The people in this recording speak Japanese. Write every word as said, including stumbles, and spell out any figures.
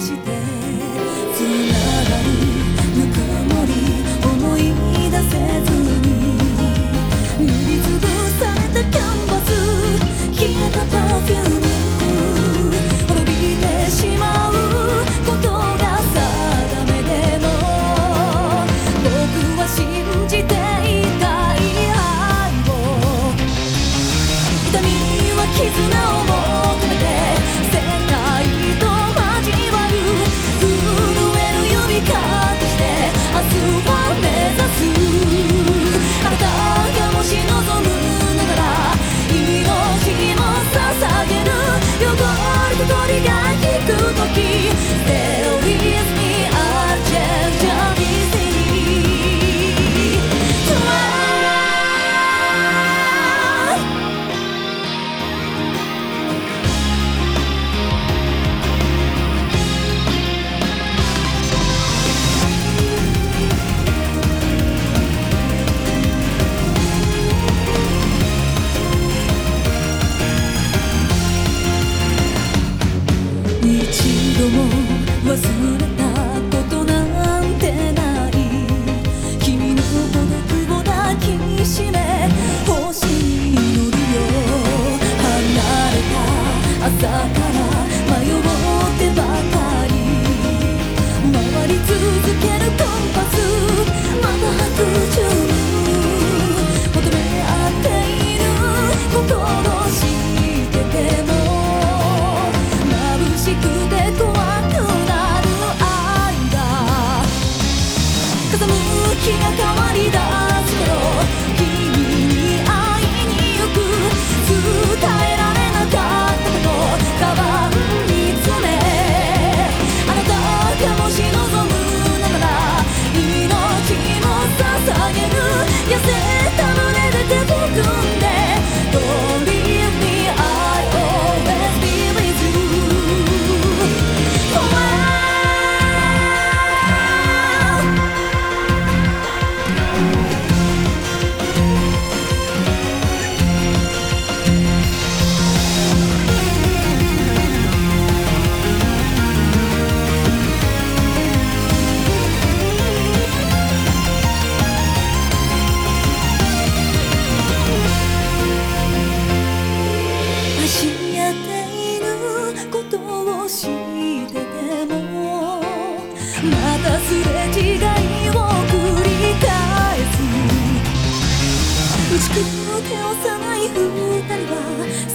してつながるぬくもり思い出せずに塗りつぶされたキャンバス消えたパフューム滅びてしまうことが定めでも僕は信じていたい愛を痛みは絆を求めて世界と交わる震える呼びかけして明日は目指すあなたがもし望むなら命も捧げる汚れた鳥が引く時 Stay with me I'll change everything一度も忘れたことなんてない君の孤独を抱きしめ星に乗るよ離れた朝から迷ってばかり回り続けるコンパスまた白昼求め合っている心してても眩しくて怖くなる愛が風向きが変わり出す頃君に会いに行く伝えられなかったことカバンに詰めあなたがもし望むなら命も捧げる痩せた胸で手を組んで Don't leave me I always be with you愛し合っていることを知っててもまたすれ違いを繰り返す打ちくって幼い二人は